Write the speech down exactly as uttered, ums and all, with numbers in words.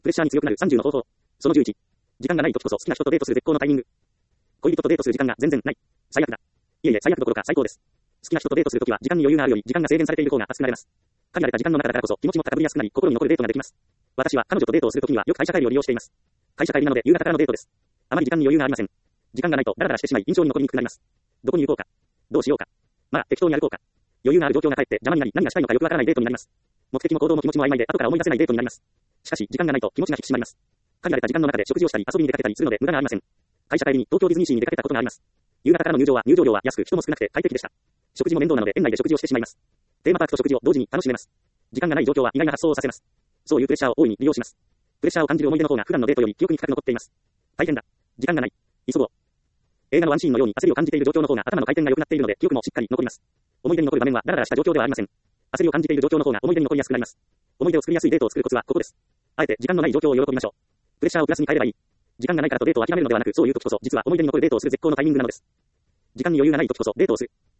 プレッシャーに強くなるさんじゅうの方法。そのじゅういち。時間がない時こそ好きな人とデートする絶好のタイミング。恋人とデートする時間が全然ない。最悪だ。いえいえ、最悪どころか最高です。好きな人とデートするときは時間に余裕があるより時間が制限されている方が熱くなれます。限られた時間の中だからこそ気持ちも高ぶりやすくなり心に残るデートができます。私は彼女とデートをするときにはよく会社帰りを利用しています。会社帰りなので夕方からのデートです。あまり時間に余裕がありません。時間がないとダラダラしてしまい印象に残りにくくなります。どこに行こうか。どうしようか。まあ適当に歩こうか。余裕がある状況がかえって邪魔になり何がしたいのかよくわからないデートになります。目的も行動も気持ちも曖昧で後から思い出せないデートになります。しかし時間がないと気持ちが引き締まります。限られた時間の中で食事をしたり遊びに出かけたりするので無駄がありません。会社帰りに東京ディズニーシーに出かけたことがあります。夕方からの入場は入場料は安く人も少なくて快適でした。食事も面倒なので園内で食事をしてしまいます。テーマパークと食事を同時に楽しめます。時間がない状況は意外な発想をさせます。そういうプレッシャーを大いに利用します。プレッシャーを感じる思い出の方が普段のデートより記憶に深く残っています。大変だ。時間がない。急ごう。映画のワンシーンのように焦りを感じている状況の方が頭の回転が良くなっているので記憶もしっかり残ります。思い出に残る場面はダラダラした状況ではありません。焦りを感じている状況の方が思い出に残りやすくなります。思い出を作りやすいデートを作るコツはここです。あえて時間のない状況を喜びましょう。プレッシャーをプラスに変えればいい。時間がないからとデートを諦めるのではなく、そういう時こそ実は思い出に残るデートをする絶好のタイミングなのです。時間に余裕がない時こそデートをする。